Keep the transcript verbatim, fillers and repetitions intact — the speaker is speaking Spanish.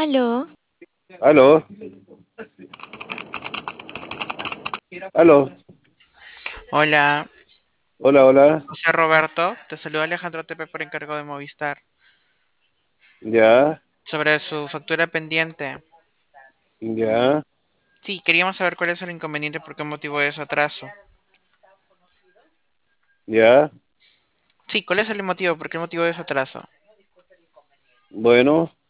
Aló, Aló, aló, hola, hola, hola, José Roberto, te saluda Alejandro Tepe por encargo de Movistar. ya, Sobre su factura pendiente. ya, Sí, queríamos saber cuál es el inconveniente, por qué motivo de su atraso. ya, Sí, ¿cuál es el motivo? ¿Por qué el motivo de su atraso? bueno.